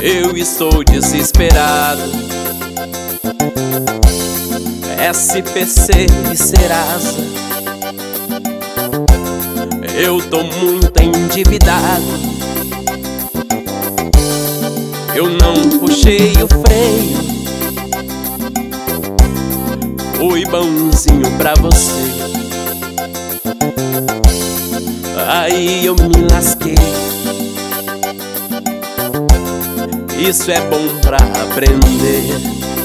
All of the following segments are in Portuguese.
Eu estou desesperado. SPC e Serasa, eu tô muito endividado. Eu não puxei o freio, fui bonzinho pra você. Aí eu me lasquei. Isso é bom pra aprender.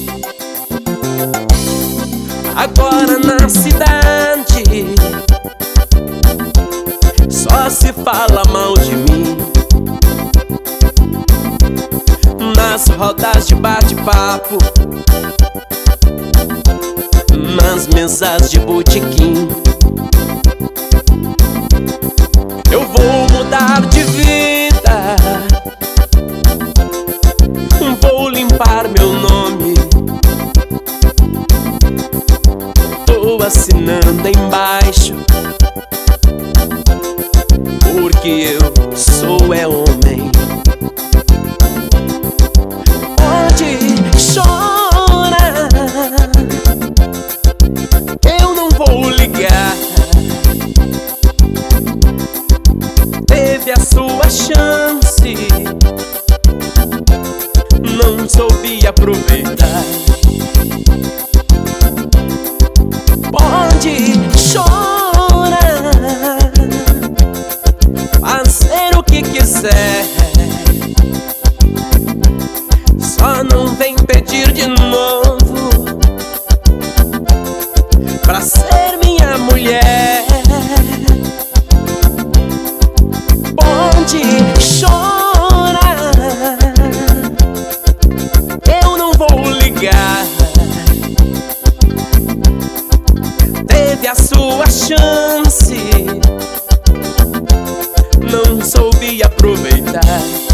Agora na cidade só se fala mal de mim. Nas rodas de bate-papo, nas mesas de botequim. Eu vou mudar de vida, vou limpar meu nome. Tô assinando embaixo, porque eu sou homem. Pode chorar, eu não vou ligar. Teve a sua chance, não soube aproveitar. Pode chorar, fazer o que quiser, só não vem pedir de novo pra ser minha mulher. Pode chorar, eu não vou ligar. Teve a sua chance, não soube aproveitar.